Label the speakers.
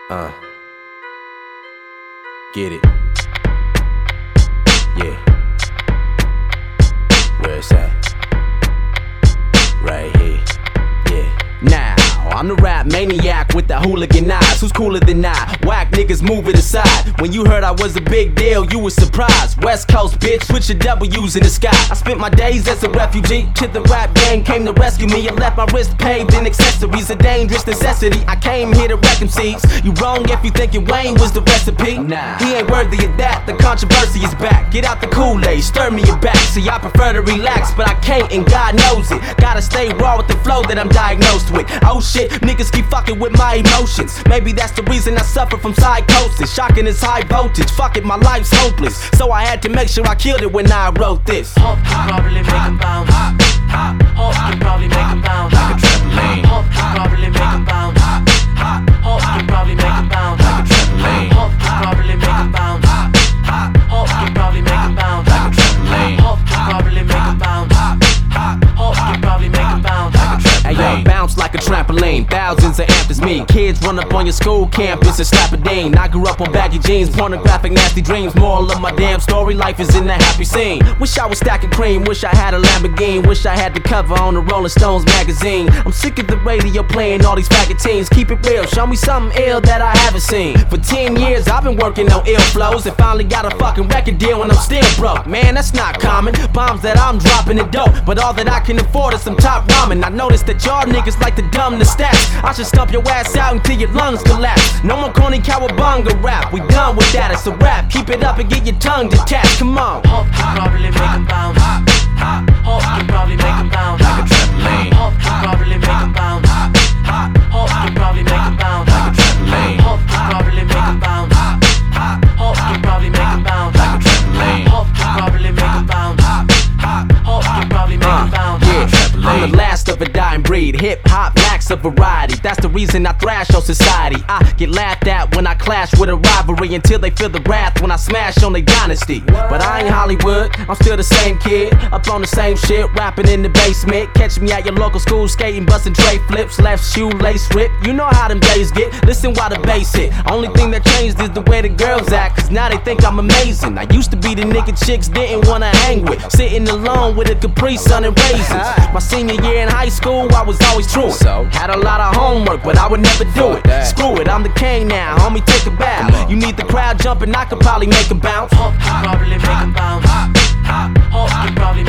Speaker 1: Uh. Get it. Yeah. Where it's at? Right here. Yeah. Now, I'm the rap maniac with the hooligan eyes. Who's cooler than I? Whack niggas move it aside. When you heard I was a big deal, you was surprised. West Coast bitch, with your W's in the sky. I spent my days as a refugee. Till the rap gang came to rescue me and left my wrist paved in accessories. A dangerous necessity. I came here to wreck them seeds. You wrong if you thinking Wayne was the recipe. Nah, he ain't worthy of that. The controversy is back. Get out the Kool-Aid, stir me your back. See, I prefer to relax, but I can't, and God knows it. Gotta stay raw with the flow that I'm diagnosed with. Oh shit, niggas keep fucking with my emotions. Maybe that's the reason I suffer from psychosis. Shocking is high voltage. Fuck it, my life's hopeless. So I had to make sure I killed it when I wrote this.
Speaker 2: Hope you probably make them bounce. Hope you probably make them bounce like a trampoline. Hope you probably make them bounce. Hope you probably make them bounce like a trampoline. Hope you probably make them bounce. Hope you probably make them bounce like a trampoline. Hope you probably make them bounce. Hope you probably make them bounce like a trampoline.
Speaker 1: Hey yo, bounce like a trampoline. Thousands of amps is me. Kids run up on your school campus and slap a ding. I grew up on baggy jeans, pornographic, nasty dreams. Moral of my damn story, life is in the happy scene. Wish I was stacking cream, wish I had a Lamborghini. Wish I had the cover on the Rolling Stones magazine. I'm sick of the radio playing all these faggot teens. Keep it real, show me something ill that I haven't seen. For 10 years I've been working on ill flows and finally got a fucking record deal and I'm still broke. Man, that's not common. Bombs that I'm dropping is dope, but all that I can afford is some top ramen. I noticed that y'all niggas like to dumb the stats. I should stomp your ass out until your lungs collapse. No more corny cowabunga rap. We done with that, it's a rap. Keep it up and get your tongue detached. Come on.
Speaker 2: Hope you probably make them bounce. Hope you probably make them bounce like a trampoline. Hope you probably make them bounce. Hope you probably make them bounce like a trampoline. Hope you probably make them bounce. Hope you probably make them bounce like a trampoline. Hope you probably make them bounce. Hope you probably make them bounce like a trampoline.
Speaker 1: I'm the last of a dying breed. Hip hop lacks a variety. That's the reason I thrash on society. I get laughed at when I clash with a rivalry until they feel the wrath when I smash on their dynasty. But I ain't Hollywood, I'm still the same kid. Up on the same shit, rapping in the basement. Catch me at your local school skating, busting tray flips, left shoelace rip. You know how them days get, listen while the bass hit. Only thing that changed is the way the girls act, cause now they think I'm amazing. I used to be the nigga chicks didn't wanna hang with, sitting alone with a Capri Sun and raisins. My senior year in high school, I was always true. Had a lot of homework, but I would never do it. Screw it, I'm the king now, homie, take a bow. You need the crowd jumping, I could probably make 'em bounce.
Speaker 2: Hope you probably make them bounce. Hope you probably